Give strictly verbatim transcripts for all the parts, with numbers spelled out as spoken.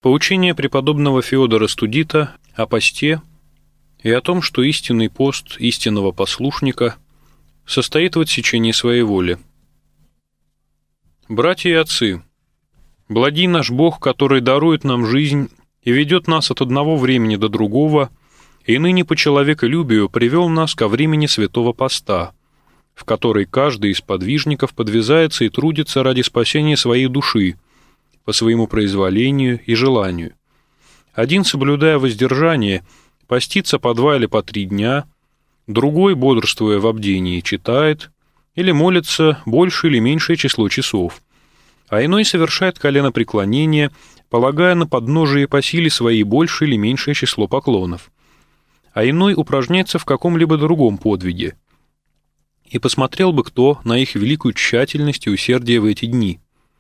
Поучение преподобного Феодора Студита о посте и о том, что истинный пост истинного послушника состоит в отсечении своей воли. Братья и отцы, благий наш Бог, который дарует нам жизнь и ведет нас от одного времени до другого, и ныне по человеколюбию привел нас ко времени святого поста, в который каждый из подвижников подвязается и трудится ради спасения своей души, по своему произволению и желанию. Один, соблюдая воздержание, постится по два или по три дня, другой, бодрствуя в обдении, читает или молится больше или меньшее число часов, а иной совершает коленопреклонение, полагая на подножие по силе своей больше или меньшее число поклонов, а иной упражняется в каком-либо другом подвиге. И посмотрел бы кто на их великую тщательность и усердие в эти дни.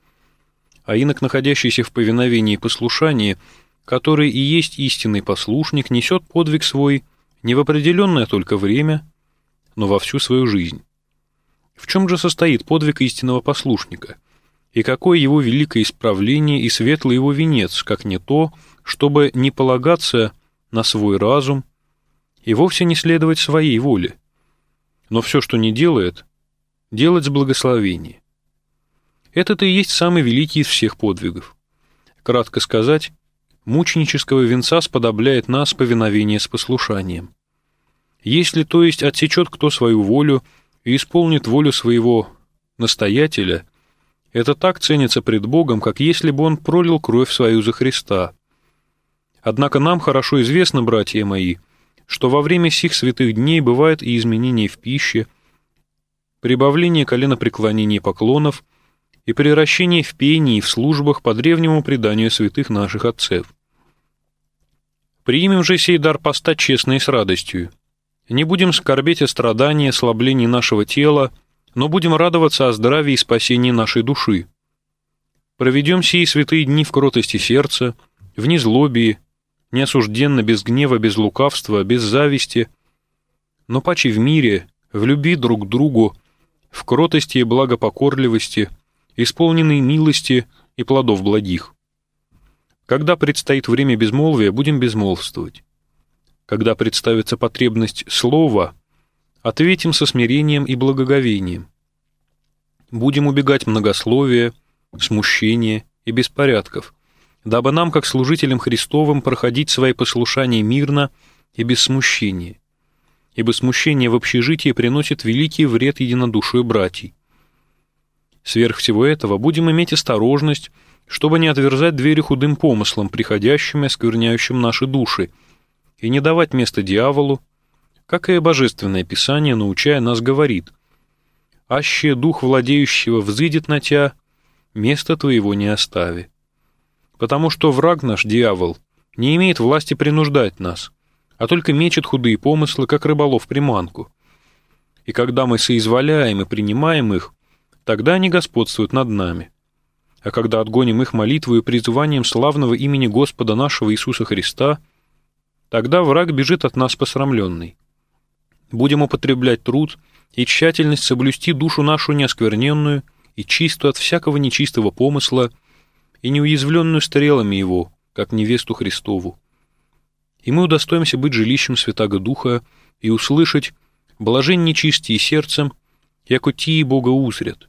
А инок, находящийся в повиновении и послушании, который и есть истинный послушник, несет подвиг свой не в определенное только время, но во всю свою жизнь. В чем же состоит подвиг истинного послушника? И какое его великое исправление и светлый его венец, как не то, чтобы не полагаться на свой разум и вовсе не следовать своей воле, но все, что не делает, делать с благословения. Это-то и есть самый великий из всех подвигов. Кратко сказать, мученического венца сподобляет нас повиновение с послушанием. Если, то есть, отсечет кто свою волю и исполнит волю своего настоятеля, это так ценится пред Богом, как если бы он пролил кровь свою за Христа. Однако нам хорошо известно, братья мои, что во время сих святых дней бывает и изменение в пище, прибавление коленопреклонений и поклонов, и превращение в пении и в службах по древнему преданию святых наших отцев. Примем же сей дар поста честно и с радостью. Не будем скорбеть о страдании и ослаблении нашего тела, но будем радоваться о здравии и спасении нашей души. Проведем сии святые дни в кротости сердца, в незлобии, неосужденно, без гнева, без лукавства, без зависти, но паче в мире, в любви друг к другу, в кротости и благопокорливости, исполненной милости и плодов благих. Когда предстоит время безмолвия, будем безмолвствовать. Когда представится потребность слова, ответим со смирением и благоговением. Будем убегать многословия, смущения и беспорядков, дабы нам, как служителям Христовым, проходить свои послушания мирно и без смущения, ибо смущение в общежитии приносит великий вред единодушию братьев. Сверх всего этого будем иметь осторожность, чтобы не отверзать двери худым помыслам, приходящим и оскверняющим наши души, и не давать место дьяволу, как и Божественное Писание, научая нас, говорит: «Аще дух владеющего взыдет на тя, места твоего не остави». Потому что враг наш, дьявол, не имеет власти принуждать нас, а только мечет худые помыслы, как рыболов приманку. И когда мы соизволяем и принимаем их, тогда они господствуют над нами. А когда отгоним их молитвою и призыванием славного имени Господа нашего Иисуса Христа, тогда враг бежит от нас посрамленный. Будем употреблять труд и тщательность соблюсти душу нашу неоскверненную и чистую от всякого нечистого помысла и неуязвленную стрелами его, как невесту Христову. И мы удостоимся быть жилищем Святаго Духа и услышать: «Блажен нечистие сердцем, яко тии Бога узрят».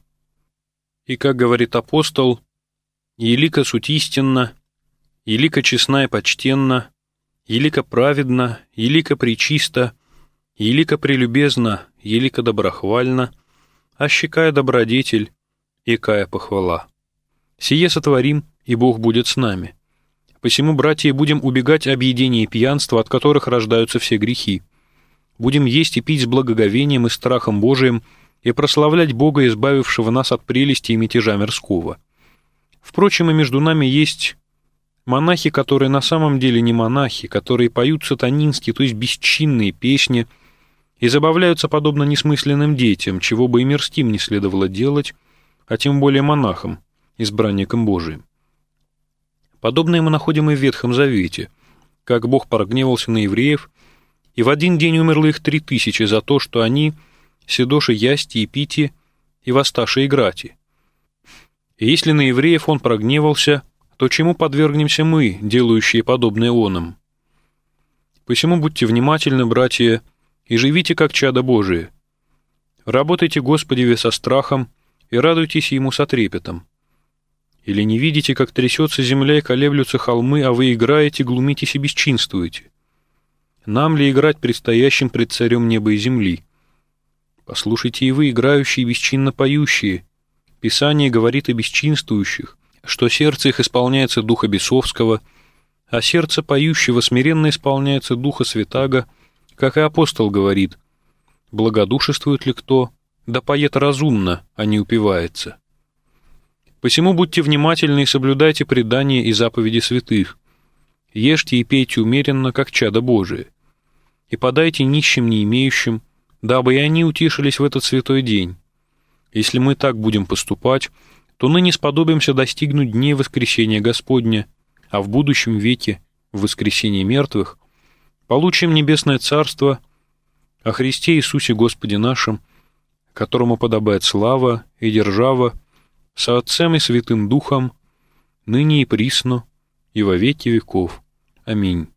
И, как говорит апостол, «Елико суть истинна, елико честна и почтенна, елико праведна, елико пречиста, елико прелюбезна, елико доброхвальна, ощекая добродетель, икая похвала. Сие сотворим, и Бог будет с нами. Посему, братья, будем убегать объедения и пьянства, от которых рождаются все грехи. Будем есть и пить с благоговением и страхом Божиим, и прославлять Бога, избавившего нас от прелести и мятежа мирского. Впрочем, и между нами есть монахи, которые на самом деле не монахи, которые поют сатанинские, то есть бесчинные песни, и забавляются подобно несмысленным детям, чего бы и мирским не следовало делать, а тем более монахам, избранникам Божиим. Подобное мы находим и в Ветхом Завете, как Бог прогневался на евреев, и в один день умерло их три тысячи за то, что они седоши ясти и пити, и воссташи играти. И если на евреев он прогневался, то чему подвергнемся мы, делающие подобное онам? Посему будьте внимательны, братья, и живите как чада Божие. Работайте Господеве со страхом и радуйтесь Ему со трепетом. Или не видите, как трясется земля и колеблются холмы, а вы играете, глумитесь и бесчинствуете? Нам ли играть предстоящим пред царем неба и земли? Послушайте и вы, играющие и бесчинно поющие. Писание говорит о бесчинствующих, что сердце их исполняется духа бесовского, а сердце поющего смиренно исполняется духа святаго, как и апостол говорит: благодушествует ли кто, да поет разумно, а не упивается. Посему будьте внимательны и соблюдайте предания и заповеди святых. Ешьте и пейте умеренно, как чадо Божие, и подайте нищим не имеющим, дабы и они утешились в этот святой день. Если мы так будем поступать, то ныне сподобимся достигнуть дней воскресения Господня, а в будущем веке, в воскресении мертвых, получим небесное царство о Христе Иисусе Господе нашим, которому подобает слава и держава со Отцем и Святым Духом, ныне и присно, и во веки веков. Аминь.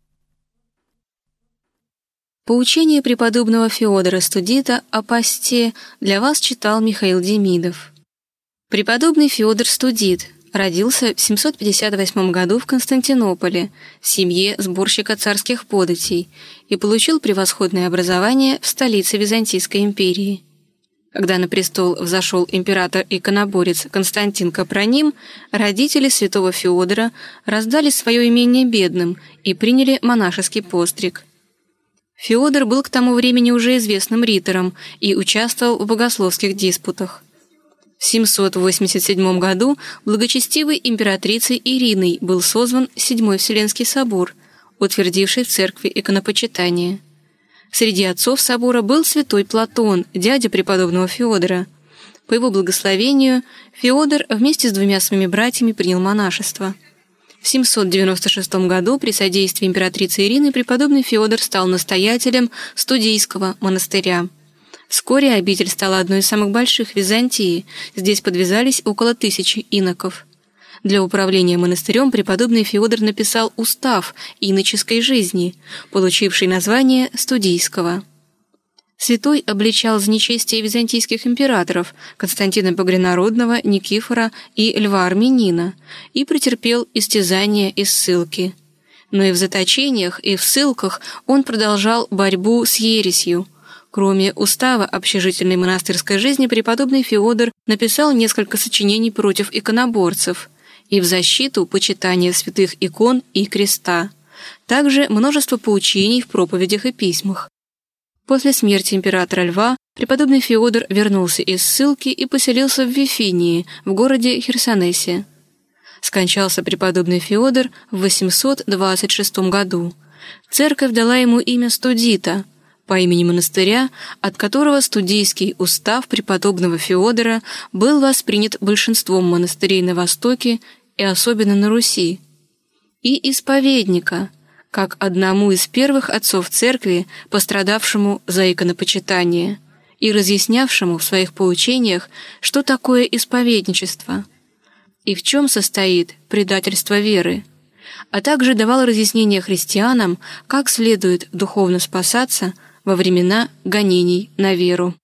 Поучение преподобного Феодора Студита о посте для вас читал Михаил Демидов. Преподобный Феодор Студит родился в семьсот пятьдесят восьмом году в Константинополе в семье сборщика царских податей и получил превосходное образование в столице Византийской империи. Когда на престол взошел император-иконоборец Константин Капроним, родители святого Феодора раздали свое имение бедным и приняли монашеский постриг. Феодор был к тому времени уже известным ритором и участвовал в богословских диспутах. В семьсот восемьдесят седьмом году благочестивой императрицей Ириной был созван Седьмой Вселенский собор, утвердивший в церкви иконопочитание. Среди отцов собора был святой Платон, дядя преподобного Феодора. По его благословению Феодор вместе с двумя своими братьями принял монашество. В семьсот девяносто шестом году при содействии императрицы Ирины преподобный Феодор стал настоятелем Студийского монастыря. Вскоре обитель стала одной из самых больших в Византии, здесь подвязались около тысячи иноков. Для управления монастырем преподобный Феодор написал устав иноческой жизни, получивший название Студийского. Святой обличал за нечестие византийских императоров Константина Багрянародного, Никифора и Льва Армянина и претерпел истязания и ссылки. Но и в заточениях, и в ссылках он продолжал борьбу с ересью. Кроме устава общежительной монастырской жизни, преподобный Феодор написал несколько сочинений против иконоборцев и в защиту почитания святых икон и креста, также множество поучений в проповедях и письмах. После смерти императора Льва преподобный Феодор вернулся из ссылки и поселился в Вифинии, в городе Херсонесе. Скончался преподобный Феодор в восемьсот двадцать шестом году. Церковь дала ему имя Студита, по имени монастыря, от которого студийский устав преподобного Феодора был воспринят большинством монастырей на Востоке и особенно на Руси, и исповедника, как одному из первых отцов церкви, пострадавшему за иконопочитание и разъяснявшему в своих поучениях, что такое исповедничество и в чем состоит предательство веры, а также давал разъяснения христианам, как следует духовно спасаться во времена гонений на веру.